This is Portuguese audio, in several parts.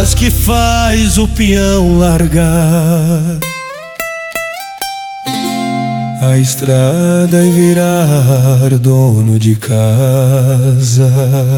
horas que faz o peão largar a estrada e virar dono de casa.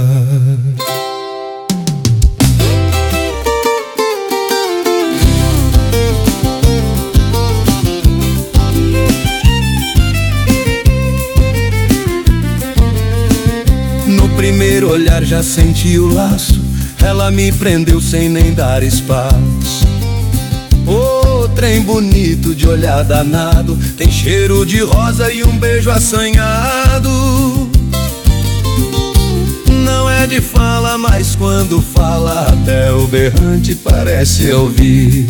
No primeiro olhar já senti o laço, ela me prendeu sem nem dar espaço. Ô, trem bonito de olhar danado, tem cheiro de rosa e um beijo assanhado. Não é de fala, mas quando fala até o berrante parece ouvir.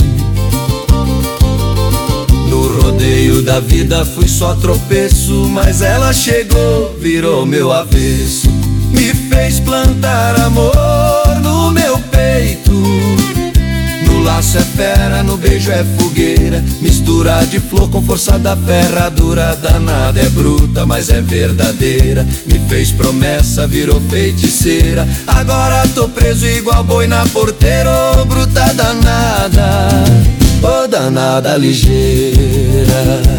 No rodeio da vida fui só tropeço, mas ela chegou, virou meu avesso. Me fez plantar amor no meu peito. No laço é fera, no beijo é fogueira, mistura de flor com força da ferradura. Danada é bruta, mas é verdadeira. Me fez promessa, virou feiticeira. Agora tô preso igual boi na porteira. Ô, bruta danada, ô, danada ligeira.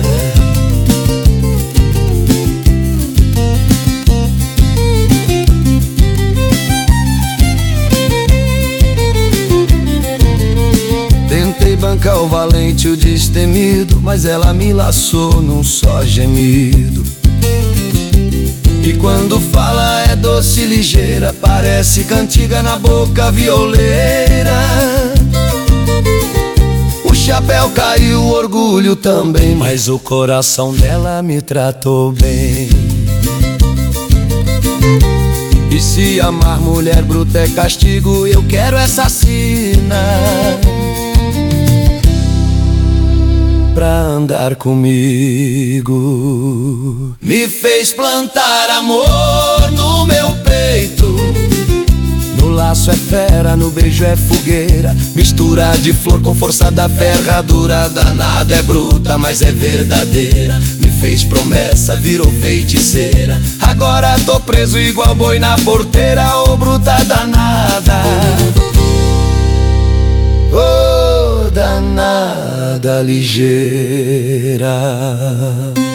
Bancar o valente, o destemido, mas ela me laçou num só gemido. E quando fala é doce e ligeira, parece cantiga na boca violeira. O chapéu caiu, o orgulho também, mas o coração dela me tratou bem. E se amar mulher bruta é castigo, eu quero essa sina pra andar comigo. Me fez plantar amor no meu peito. No laço é fera, no beijo é fogueira, mistura de flor com força da ferradura. Danada é bruta, mas é verdadeira. Me fez promessa, virou feiticeira. Agora tô preso igual boi na porteira. Ô, bruta danada, ô, danada ligeira.